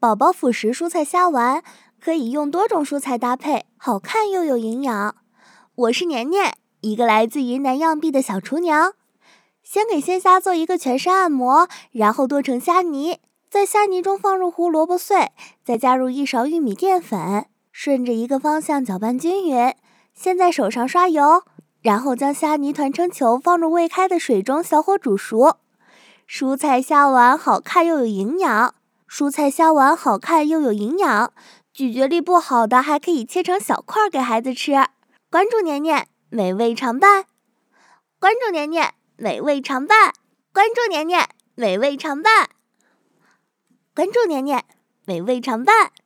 宝宝辅食蔬菜虾丸可以用多种蔬菜搭配，好看又有营养。我是年年，一个来自云南漾濞的小厨娘。先给鲜虾做一个全身按摩，然后剁成虾泥，在虾泥中放入胡萝卜碎，再加入1勺玉米淀粉，顺着一个方向搅拌均匀。先在手上刷油，然后将虾泥团成球，放入未开的水中小火煮熟。蔬菜虾丸好看又有营养，咀嚼力不好的还可以切成小块给孩子吃。关注年年，美味常伴。关注年年，美味常伴。关注年年，美味常伴。关注年年，美味常伴。